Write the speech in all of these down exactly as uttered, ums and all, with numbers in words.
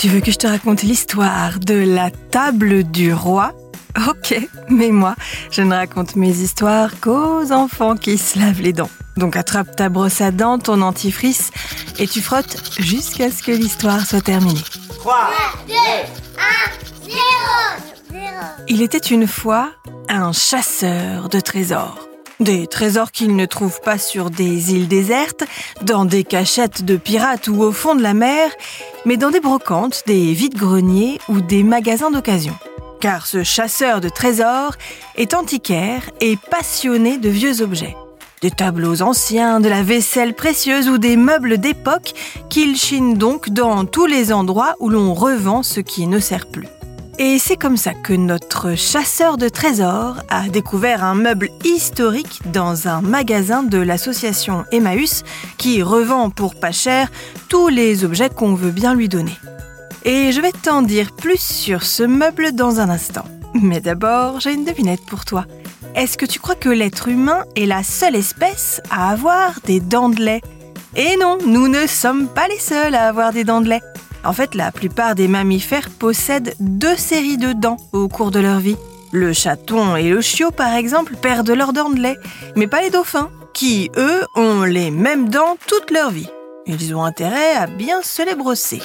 Tu veux que je te raconte l'histoire de la table du roi ? Ok, mais moi, je ne raconte mes histoires qu'aux enfants qui se lavent les dents. Donc attrape ta brosse à dents, ton dentifrice, et tu frottes jusqu'à ce que l'histoire soit terminée. trois, deux, un, zéro. Il était une fois un chasseur de trésors. Des trésors qu'il ne trouve pas sur des îles désertes, dans des cachettes de pirates ou au fond de la mer, mais dans des brocantes, des vides-greniers ou des magasins d'occasion. Car ce chasseur de trésors est antiquaire et passionné de vieux objets. Des tableaux anciens, de la vaisselle précieuse ou des meubles d'époque qu'il chine donc dans tous les endroits où l'on revend ce qui ne sert plus. Et c'est comme ça que notre chasseur de trésors a découvert un meuble historique dans un magasin de l'association Emmaüs qui revend pour pas cher tous les objets qu'on veut bien lui donner. Et je vais t'en dire plus sur ce meuble dans un instant. Mais d'abord, j'ai une devinette pour toi. Est-ce que tu crois que l'être humain est la seule espèce à avoir des dents de lait ? Et non, nous ne sommes pas les seuls à avoir des dents de lait. En fait, la plupart des mammifères possèdent deux séries de dents au cours de leur vie. Le chaton et le chiot, par exemple, perdent leurs dents de lait, mais pas les dauphins, qui, eux, ont les mêmes dents toute leur vie. Ils ont intérêt à bien se les brosser.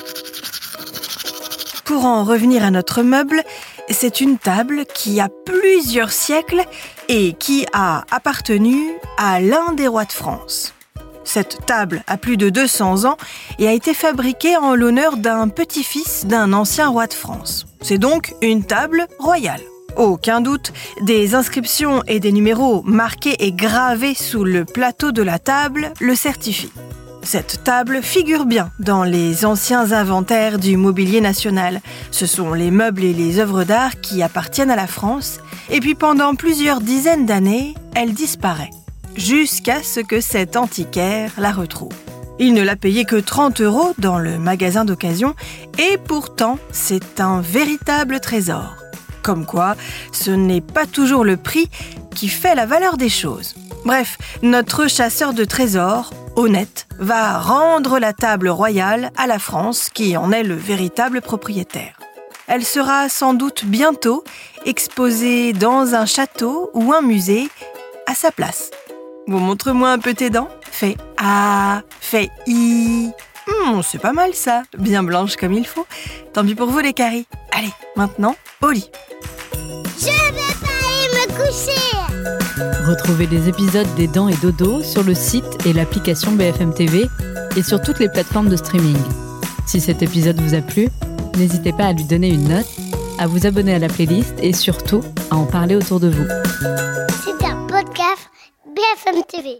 Pour en revenir à notre meuble, c'est une table qui a plusieurs siècles et qui a appartenu à l'un des rois de France. Cette table a plus de deux cents ans et a été fabriquée en l'honneur d'un petit-fils d'un ancien roi de France. C'est donc une table royale. Aucun doute, des inscriptions et des numéros marqués et gravés sous le plateau de la table le certifient. Cette table figure bien dans les anciens inventaires du mobilier national. Ce sont les meubles et les œuvres d'art qui appartiennent à la France. Et puis pendant plusieurs dizaines d'années, elle disparaît. Jusqu'à ce que cet antiquaire la retrouve. Il ne l'a payé que trente euros dans le magasin d'occasion et pourtant, c'est un véritable trésor. Comme quoi, ce n'est pas toujours le prix qui fait la valeur des choses. Bref, notre chasseur de trésors, honnête, va rendre la table royale à la France qui en est le véritable propriétaire. Elle sera sans doute bientôt exposée dans un château ou un musée à sa place. Bon, montre-moi un peu tes dents. Fais A, fais I. Hum, c'est pas mal ça, bien blanche comme il faut. Tant pis pour vous les caries. Allez, maintenant, au lit. Je vais pas aller me coucher. Retrouvez les épisodes des Dents et Dodo sur le site et l'application B F M T V et sur toutes les plateformes de streaming. Si cet épisode vous a plu, n'hésitez pas à lui donner une note, à vous abonner à la playlist et surtout à en parler autour de vous. C'est un podcast B F M T V.